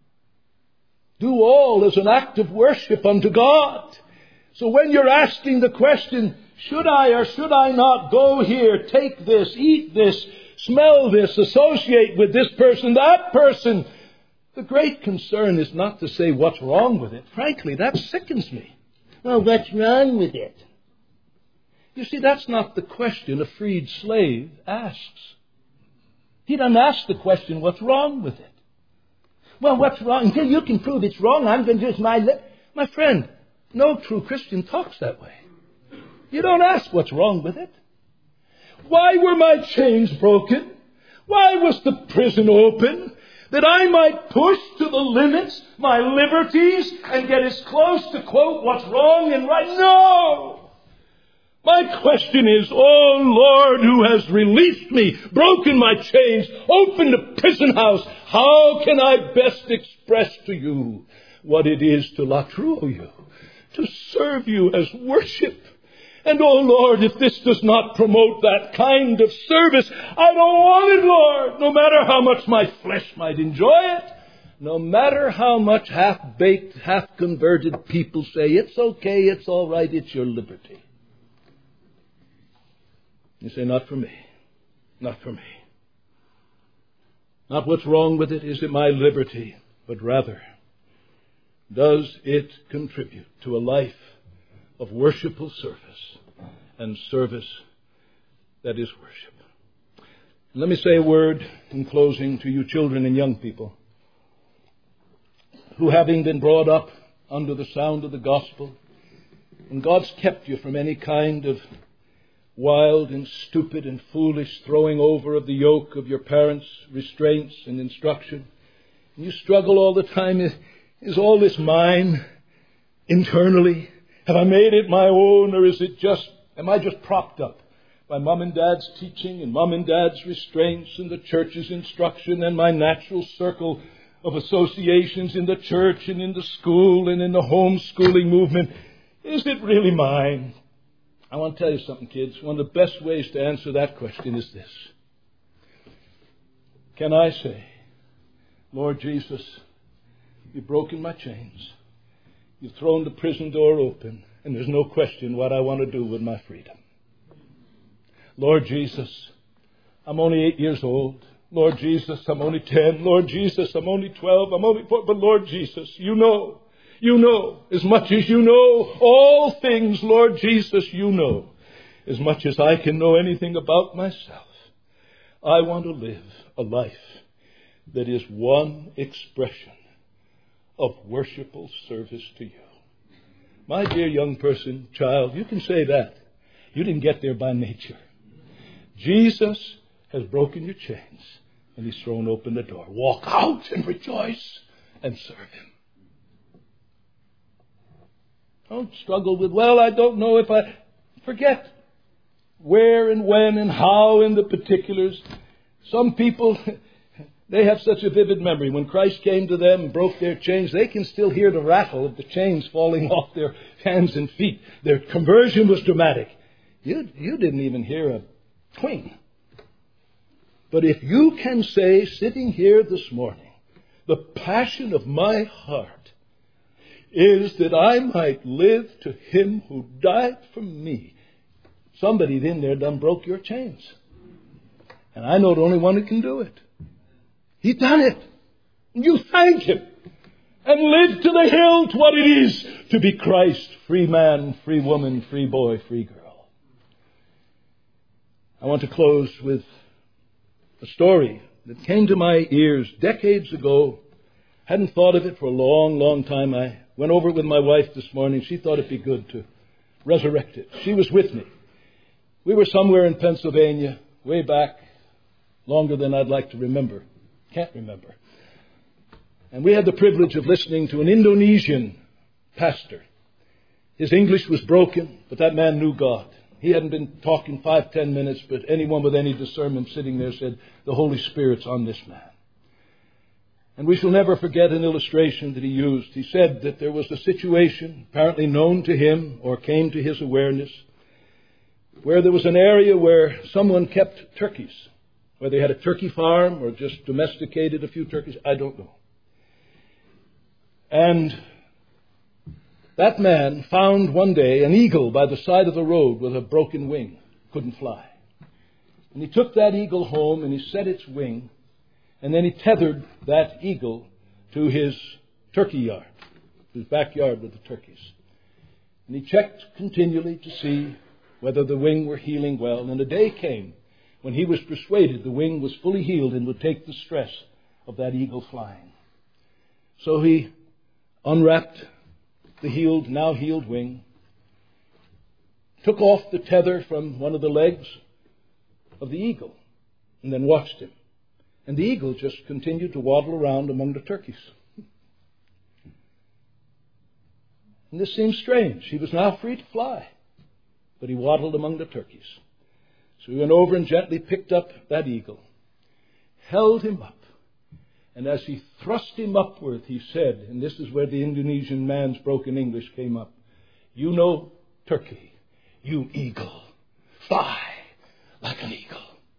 [SPEAKER 2] Do all as an act of worship unto God. So when you're asking the question, should I or should I not go here, take this, eat this, smell this, associate with this person, that person, the great concern is not to say what's wrong with it. Frankly, that sickens me. Well, what's wrong with it? You see, that's not the question a freed slave asks. He doesn't ask the question, what's wrong with it? Well, what's wrong? Until you can prove it's wrong, I'm going to use my lip. My friend, no true Christian talks that way. You don't ask what's wrong with it. Why were my chains broken? Why was the prison open? That I might push to the limits my liberties and get as close to, quote, what's wrong and right? No! My question is, oh Lord, who has released me, broken my chains, opened the prison house, how can I best express to you what it is to latruo you, to serve you as worship? And oh Lord, if this does not promote that kind of service, I don't want it, Lord, no matter how much my flesh might enjoy it. No matter how much half-baked, half-converted people say, it's okay, it's all right, it's your liberty. You say, not for me. Not for me. Not what's wrong with it, is it my liberty, but rather, does it contribute to a life of worshipful service and service that is worship? Let me say a word in closing to you children and young people who, having been brought up under the sound of the gospel, and God's kept you from any kind of wild and stupid and foolish throwing over of the yoke of your parents' restraints and instruction. And you struggle all the time. Is all this mine internally? Have I made it my own, or is it just, am I just propped up by mom and dad's teaching and mom and dad's restraints and the church's instruction and my natural circle of associations in the church and in the school and in the homeschooling movement? Is it really mine? I want to tell you something, kids. One of the best ways to answer that question is this. Can I say, Lord Jesus, you've broken my chains. You've thrown the prison door open, and there's no question what I want to do with my freedom. Lord Jesus, I'm only eight years old. Lord Jesus, I'm only ten. Lord Jesus, I'm only twelve. I'm only four. But Lord Jesus, you know. You know as much as you know all things, Lord Jesus, you know as much as I can know anything about myself. I want to live a life that is one expression of worshipful service to you. My dear young person, child, you can say that. You didn't get there by nature. Jesus has broken your chains and he's thrown open the door. Walk out and rejoice and serve him. Don't struggle with, well, I don't know if I... Forget where and when and how in the particulars. Some people, they have such a vivid memory. When Christ came to them and broke their chains, they can still hear the rattle of the chains falling off their hands and feet. Their conversion was dramatic. You, you didn't even hear a twing. But if you can say, sitting here this morning, the passion of my heart is that I might live to him who died for me. Somebody in there done broke your chains. And I know the only one who can do it. He done it. You thank him. And live to the hilt what it is to be Christ, free man, free woman, free boy, free girl. I want to close with a story that came to my ears decades ago. Hadn't thought of it for a long, long time. I went over it with my wife this morning. She thought it'd be good to resurrect it. She was with me. We were somewhere in Pennsylvania, way back, longer than I'd like to remember. Can't remember. And we had the privilege of listening to an Indonesian pastor. His English was broken, but that man knew God. He hadn't been talking five, ten minutes, but anyone with any discernment sitting there said, the Holy Spirit's on this man. And we shall never forget an illustration that he used. He said that there was a situation, apparently known to him or came to his awareness, where there was an area where someone kept turkeys. Whether they had a turkey farm or just domesticated a few turkeys, I don't know. And that man found one day an eagle by the side of the road with a broken wing. Couldn't fly. And he took that eagle home and he set its wing. And then he tethered that eagle to his turkey yard, his backyard with the turkeys. And he checked continually to see whether the wing were healing well. And a day came when he was persuaded the wing was fully healed and would take the stress of that eagle flying. So he unwrapped the healed, now healed wing, took off the tether from one of the legs of the eagle, and then watched him. And the eagle just continued to waddle around among the turkeys. And this seemed strange. He was now free to fly, but he waddled among the turkeys. So he went over and gently picked up that eagle, held him up, and as he thrust him upward, he said, and this is where the Indonesian man's broken English came up, you know, turkey, you eagle, fly like an eagle.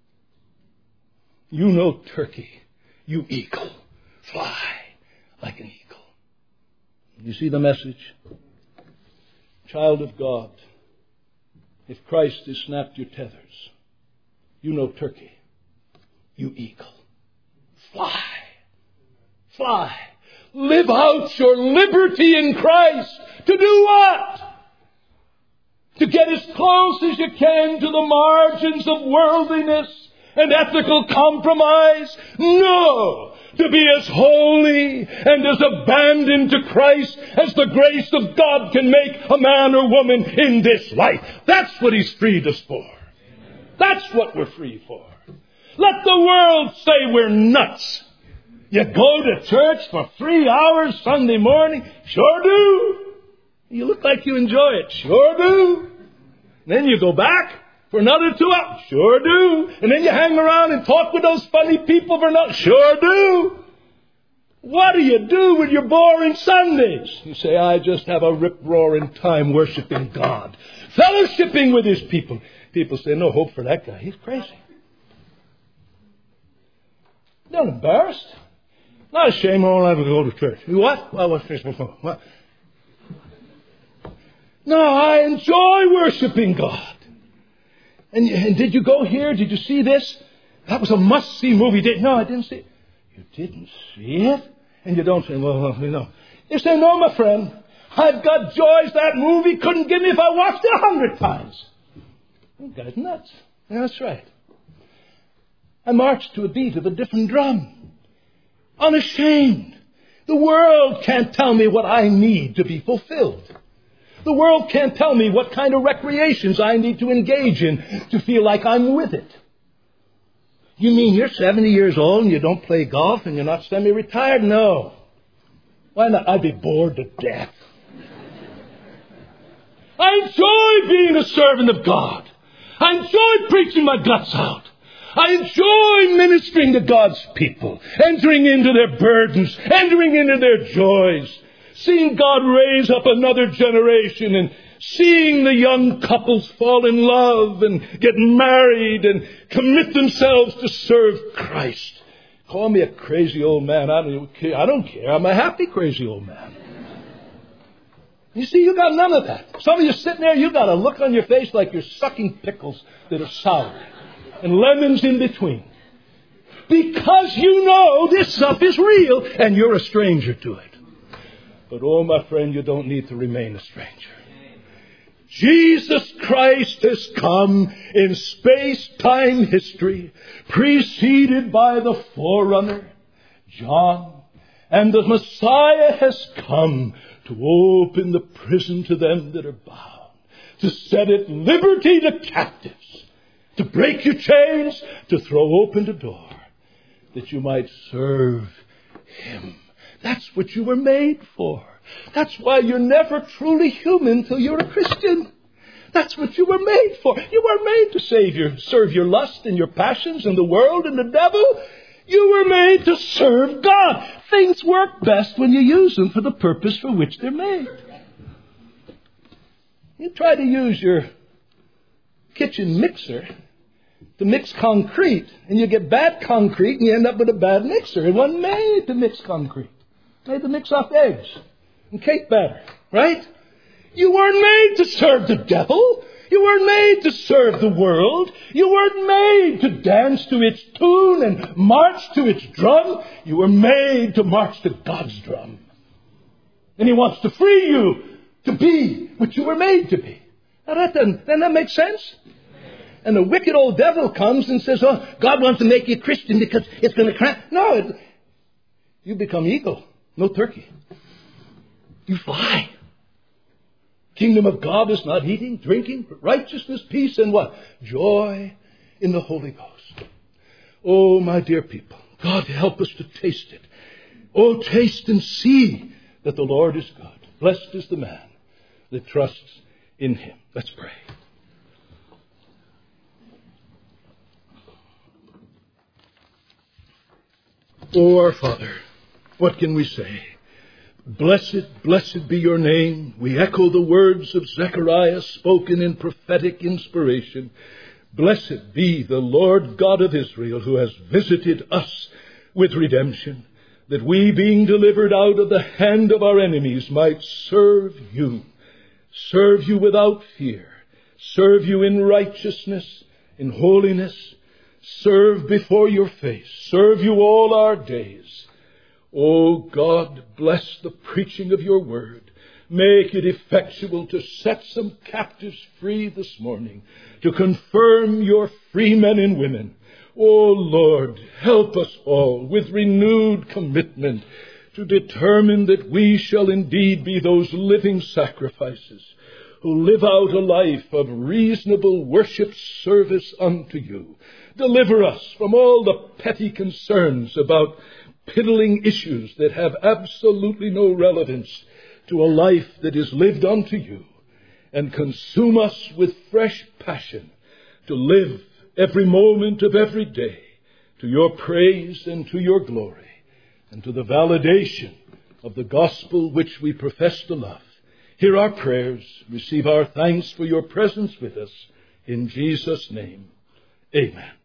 [SPEAKER 2] You know, turkey, you eagle, fly like an eagle. You see the message? Child of God, if Christ has snapped your tethers, you know, turkey, you eagle, fly, fly. Live out your liberty in Christ. To do what? To get as close as you can to the margins of worldliness and ethical compromise? No! To be as holy and as abandoned to Christ as the grace of God can make a man or woman in this life. That's what He's freed us for. That's what we're free for. Let the world say we're nuts. You go to church for three hours Sunday morning? Sure do. You look like you enjoy it. Sure do. Then you go back for another two hours. Sure do. And then you hang around and talk with those funny people for another. Sure do. What do you do with your boring Sundays? You say, I just have a rip-roaring time worshiping God, fellowshipping with His people. People say, no hope for that guy. He's crazy. Not embarrassed. Not ashamed. I don't have to go to church. You what? Well, what's this? What? No, I enjoy worshiping God. And, and did you go here? Did you see this? That was a must-see movie. Did No, I didn't see it. You didn't see it? And you don't say, well, well, you know. You say, no, my friend. I've got joys that movie couldn't give me if I watched it a hundred times. You guy's nuts. Yeah, that's right. I marched to a beat of a different drum. Unashamed. The world can't tell me what I need to be fulfilled. The world can't tell me what kind of recreations I need to engage in to feel like I'm with it. You mean you're seventy years old and you don't play golf and you're not semi-retired? No. Why not? I'd be bored to death. I enjoy being a servant of God. I enjoy preaching my guts out. I enjoy ministering to God's people, entering into their burdens, entering into their joys, seeing God raise up another generation and seeing the young couples fall in love and get married and commit themselves to serve Christ. Call me a crazy old man. I don't care. I don't care. I'm a happy crazy old man. You see, you got none of that. Some of you sitting there, you got a look on your face like you're sucking pickles that are sour and lemons in between. Because you know this stuff is real and you're a stranger to it. But oh, my friend, you don't need to remain a stranger. Jesus Christ has come in space-time history, preceded by the forerunner, John, and the Messiah has come to open the prison to them that are bound, to set at liberty the captives, to break your chains, to throw open the door, that you might serve Him. That's what you were made for. That's why you're never truly human till you're a Christian. That's what you were made for. You were made to save your, serve your lust and your passions and the world and the devil. You were made to serve God. Things work best when you use them for the purpose for which they're made. You try to use your kitchen mixer to mix concrete, and you get bad concrete, and you end up with a bad mixer. It wasn't made to mix concrete. It was made to mix off eggs and cake batter, right? You weren't made to serve the devil. You weren't made to serve the world. You weren't made to dance to its tune and march to its drum. You were made to march to God's drum. And He wants to free you to be what you were made to be. Now that doesn't, doesn't that make sense? And the wicked old devil comes and says, oh, God wants to make you a Christian because it's going to crash. No, it, you become eagle, no turkey. You fly. Kingdom of God is not eating, drinking, but righteousness, peace, and what? Joy in the Holy Ghost. Oh, my dear people, God help us to taste it. Oh, taste and see that the Lord is good. Blessed is the man that trusts in Him. Let's pray. Oh, our Father, what can we say? Blessed, blessed be your name. We echo the words of Zechariah spoken in prophetic inspiration. Blessed be the Lord God of Israel, who has visited us with redemption, that we, being delivered out of the hand of our enemies, might serve you. Serve you without fear. Serve you in righteousness, in holiness. Serve before your face. Serve you all our days. O God, bless the preaching of your word. Make it effectual to set some captives free this morning, to confirm your free men and women. O Lord, help us all with renewed commitment to determine that we shall indeed be those living sacrifices who live out a life of reasonable worship service unto you. Deliver us from all the petty concerns about piddling issues that have absolutely no relevance to a life that is lived unto you, and consume us with fresh passion to live every moment of every day to your praise and to your glory, and to the validation of the gospel which we profess to love. Hear our prayers. Receive our thanks for your presence with us. In Jesus' name, amen.